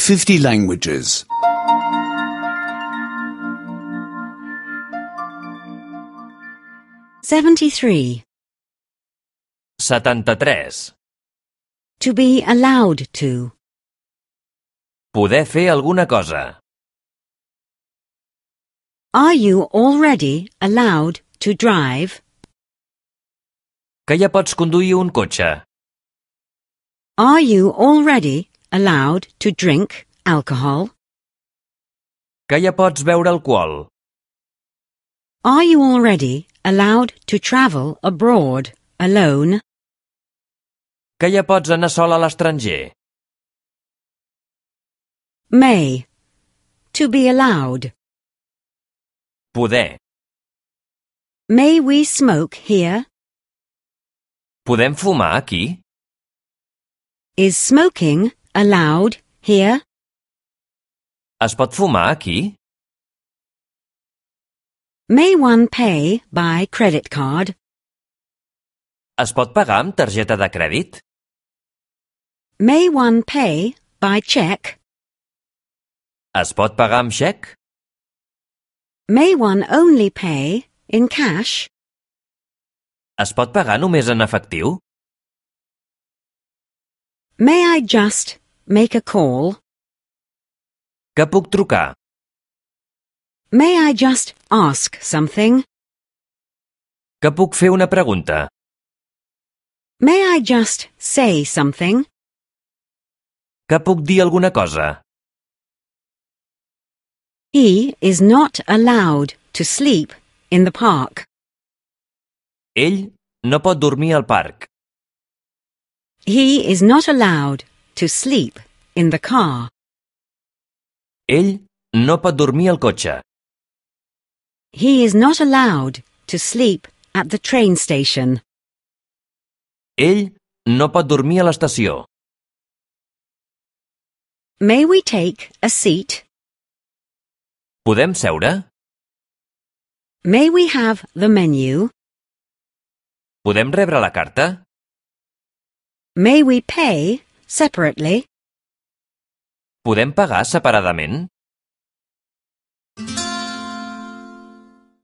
50 languages. 73. 73. To be allowed to. Poder fer alguna cosa. Are you already allowed to drive? Que ja pots conduir un cotxe. Are you already allowed to drink alcohol? Que ja pots beure alcohol. Are you already allowed to travel abroad alone? Que ja pots anar sol a l'estranger. May. To be allowed. Poder. May we smoke here? Podem fumar aquí? Is smoking allowed here? Es pot fumar aquí? May one pay by credit card? Es pot pagar amb targeta de crèdit? May one pay by check? Es pot pagar amb xec? May one only pay in cash? Es pot pagar només en efectiu? May I just make a call? Que puc trucar? May I just ask something? Que puc fer una pregunta? May I just say something? Que puc dir alguna cosa? He is not allowed to sleep in the park. Ell no pot dormir al parc. He is not allowed to sleep in the car. Ell no pot dormir al cotxe. He is not allowed to sleep at the train station. Ell no pot dormir a l'estació. May we take a seat? Podem seure? May we have the menu? Podem rebre la carta? May we pay separately? Podem pagar separadament?